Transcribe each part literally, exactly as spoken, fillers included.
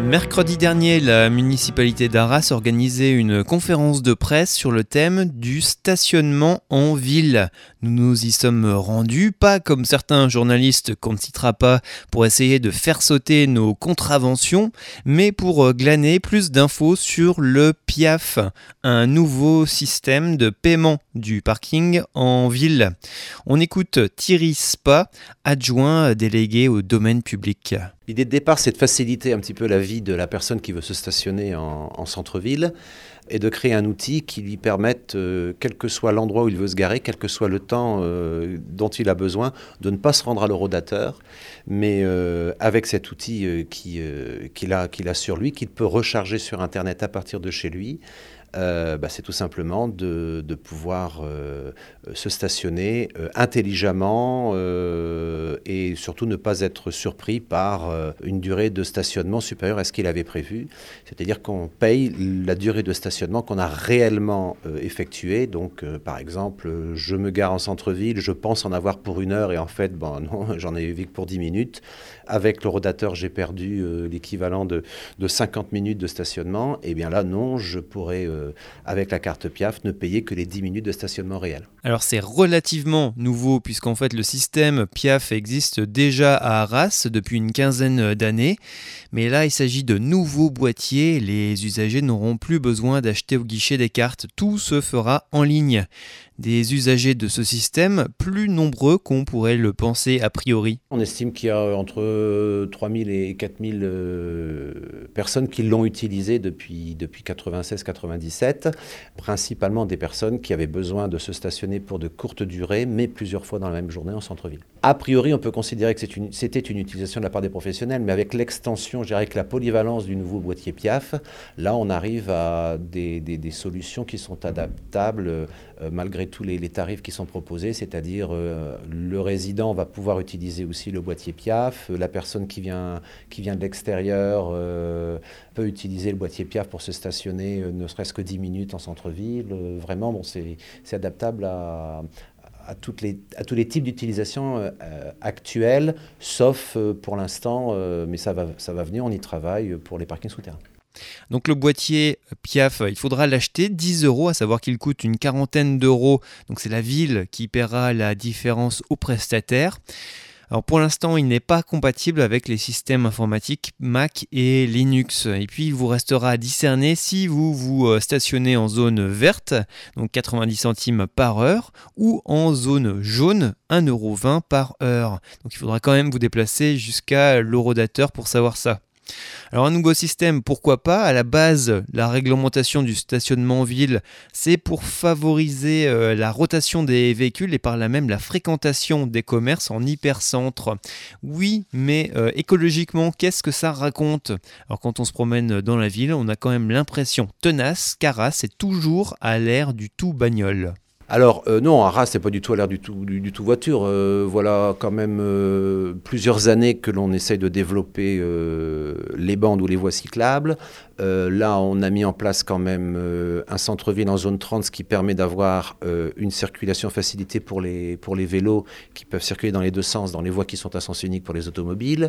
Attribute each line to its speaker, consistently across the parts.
Speaker 1: Mercredi dernier, la municipalité d'Arras organisait une conférence de presse sur le thème du stationnement en ville. Nous nous y sommes rendus, pas comme certains journalistes qu'on ne citera pas pour essayer de faire sauter nos contraventions, mais pour glaner plus d'infos sur le P I A F, un nouveau système de paiement du parking en ville. On écoute Thierry Spa, adjoint délégué au domaine public.
Speaker 2: L'idée de départ, c'est de faciliter un petit peu la vie de la personne qui veut se stationner en, en centre-ville et de créer un outil qui lui permette, euh, quel que soit l'endroit où il veut se garer, quel que soit le temps euh, dont il a besoin, de ne pas se rendre à l'horodateur, mais euh, avec cet outil euh, qui, euh, qu'il a, qu'il a sur lui, qu'il peut recharger sur Internet à partir de chez lui. Euh, bah, c'est tout simplement de, de pouvoir euh, se stationner euh, intelligemment euh, et surtout ne pas être surpris par euh, une durée de stationnement supérieure à ce qu'il avait prévu. C'est-à-dire qu'on paye la durée de stationnement qu'on a réellement euh, effectuée. Donc, euh, par exemple, je me gare en centre-ville, je pense en avoir pour une heure et en fait, bon, non, j'en ai eu que pour dix minutes. Avec l'horodateur, j'ai perdu euh, l'équivalent de, de cinquante minutes de stationnement. Et bien là, non, je pourrais... Euh, avec la carte P I A F, ne payer que les dix minutes de stationnement réel.
Speaker 1: Alors c'est relativement nouveau puisqu'en fait le système P I A F existe déjà à Arras depuis une quinzaine d'années. Mais là il s'agit de nouveaux boîtiers, les usagers n'auront plus besoin d'acheter au guichet des cartes, tout se fera en ligne. Des usagers de ce système plus nombreux qu'on pourrait le penser a priori.
Speaker 2: On estime qu'il y a entre trois mille et quatre mille euh, personnes qui l'ont utilisé depuis, depuis quatre-vingt-seize quatre-vingt-dix-sept, principalement des personnes qui avaient besoin de se stationner pour de courtes durées, mais plusieurs fois dans la même journée en centre-ville. A priori, on peut considérer que c'est une, c'était une utilisation de la part des professionnels, mais avec l'extension, je dirais avec la polyvalence du nouveau boîtier P I A F, là on arrive à des, des, des solutions qui sont adaptables euh, malgré tous les, les tarifs qui sont proposés, c'est-à-dire euh, le résident va pouvoir utiliser aussi le boîtier P I A F, la personne qui vient, qui vient de l'extérieur euh, peut utiliser le boîtier P I A F pour se stationner euh, ne serait-ce que dix minutes en centre-ville. Euh, vraiment, bon, c'est, c'est adaptable à, à, toutes les, à tous les types d'utilisation euh, actuels, sauf euh, pour l'instant, euh, mais ça va, ça va venir, on y travaille pour les parkings souterrains.
Speaker 1: Donc le boîtier P I A F, il faudra l'acheter dix euros, à savoir qu'il coûte une quarantaine d'euros. Donc c'est la ville qui paiera la différence au prestataire. Alors pour l'instant, il n'est pas compatible avec les systèmes informatiques Mac et Linux. Et puis il vous restera à discerner si vous vous stationnez en zone verte, donc quatre-vingt-dix centimes par heure, ou en zone jaune, un euro vingt par heure. Donc il faudra quand même vous déplacer jusqu'à l'horodateur pour savoir ça. Alors un nouveau système, pourquoi pas? À la base, la réglementation du stationnement en ville, c'est pour favoriser euh, la rotation des véhicules et par là même la fréquentation des commerces en hypercentre. Oui, mais euh, écologiquement, qu'est-ce que ça raconte? Alors quand on se promène dans la ville, on a quand même l'impression tenace qu'Arras est toujours à l'ère du tout bagnole.
Speaker 2: Alors euh, non, Arras, c'est pas du tout à l'ère du tout, du, du tout voiture. Euh, voilà quand même euh, plusieurs années que l'on essaye de développer euh, les bandes ou les voies cyclables. Euh, là, on a mis en place quand même euh, un centre-ville en zone trente, ce qui permet d'avoir euh, une circulation facilitée pour les, pour les vélos qui peuvent circuler dans les deux sens, dans les voies qui sont à sens unique pour les automobiles.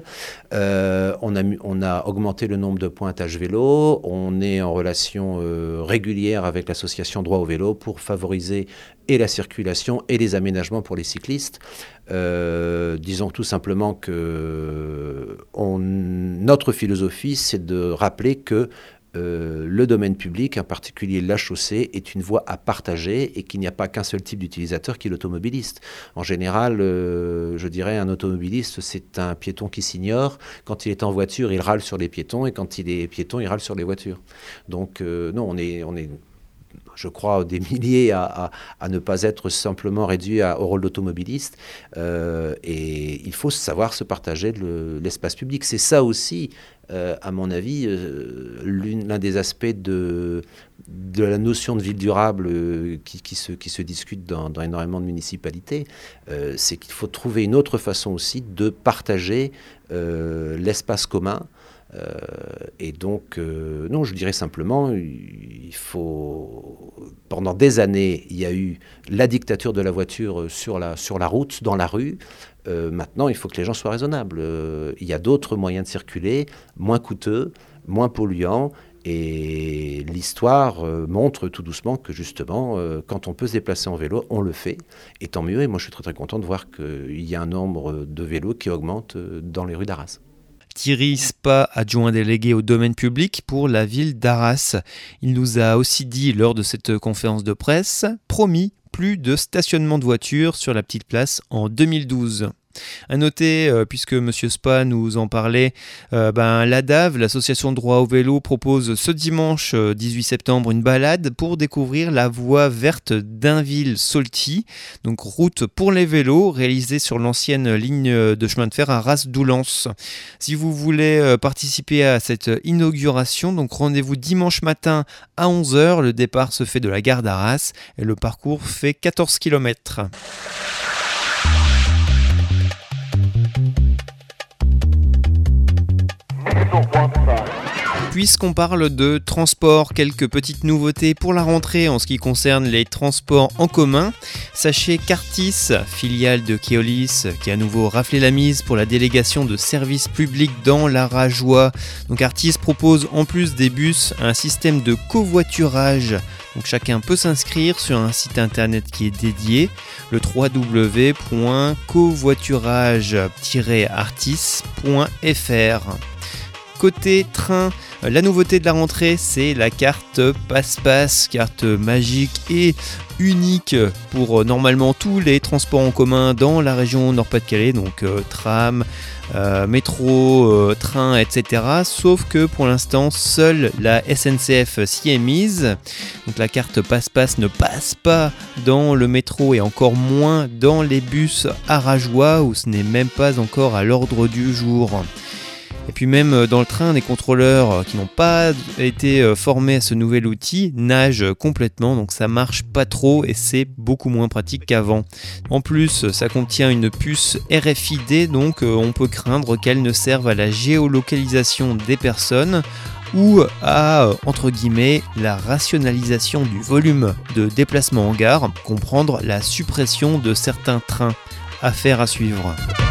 Speaker 2: Euh, on, a, on a augmenté le nombre de pointages vélo. On est en relation euh, régulière avec l'association Droit au vélo pour favoriser et la circulation et les aménagements pour les cyclistes. Euh, disons tout simplement que on, notre philosophie, c'est de rappeler que euh, le domaine public, en particulier la chaussée, est une voie à partager et qu'il n'y a pas qu'un seul type d'utilisateur qui est l'automobiliste. En général, euh, je dirais un automobiliste, c'est un piéton qui s'ignore. Quand il est en voiture, il râle sur les piétons et quand il est piéton, il râle sur les voitures. Donc euh, non, on est... On est je crois, des milliers à, à, à ne pas être simplement réduits à, au rôle d'automobiliste. Euh, et il faut savoir se partager le, l'espace public. C'est ça aussi, euh, à mon avis, euh, l'un des aspects de, de la notion de ville durable euh, qui, qui, se, qui se discute dans, dans énormément de municipalités. Euh, c'est qu'il faut trouver une autre façon aussi de partager euh, l'espace commun. Euh, et donc, euh, non, je dirais simplement, il faut... Pendant des années, il y a eu la dictature de la voiture sur la, sur la route, dans la rue. Euh, maintenant, il faut que les gens soient raisonnables. Euh, il y a d'autres moyens de circuler, moins coûteux, moins polluant. Et l'histoire euh, montre tout doucement que justement, euh, quand on peut se déplacer en vélo, on le fait. Et tant mieux. Et moi, je suis très très content de voir qu'il y a un nombre de vélos qui augmente euh, dans les rues d'Arras.
Speaker 1: Thierry Spa, adjoint délégué au domaine public pour la ville d'Arras. Il nous a aussi dit lors de cette conférence de presse, promis, plus de stationnement de voitures sur la petite place en deux mille douze. À noter, euh, puisque M. Spa nous en parlait, euh, ben, l'A D A V, l'association de droit au vélo, propose ce dimanche euh, dix-huit septembre une balade pour découvrir la voie verte d'Inville-Solty, donc route pour les vélos réalisée sur l'ancienne ligne de chemin de fer Arras-Doullens. Si vous voulez euh, participer à cette inauguration, donc rendez-vous dimanche matin à onze heures. Le départ se fait de la gare d'Arras et le parcours fait quatorze kilomètres. Puisqu'on parle de transport, quelques petites nouveautés pour la rentrée en ce qui concerne les transports en commun. Sachez qu'Artis, filiale de Keolis, qui a à nouveau raflé la mise pour la délégation de services publics dans l'Arajois. Donc Artis propose en plus des bus un système de covoiturage. Donc chacun peut s'inscrire sur un site internet qui est dédié, le w w w point covoiturage tiret artis point f r. Côté train, la nouveauté de la rentrée, c'est la carte Passe-Passe, carte magique et unique pour euh, normalement tous les transports en commun dans la région Nord-Pas-de-Calais, donc euh, tram, euh, métro, euh, train, et cetera. Sauf que pour l'instant, seule la S N C F s'y est mise. Donc la carte Passe-Passe ne passe pas dans le métro et encore moins dans les bus arajois où ce n'est même pas encore à l'ordre du jour. Et puis même dans le train, des contrôleurs qui n'ont pas été formés à ce nouvel outil nagent complètement, donc ça marche pas trop et c'est beaucoup moins pratique qu'avant. En plus, ça contient une puce R F I D, donc on peut craindre qu'elle ne serve à la géolocalisation des personnes ou à, entre guillemets, la rationalisation du volume de déplacement en gare, comprendre la suppression de certains trains. Affaire à suivre.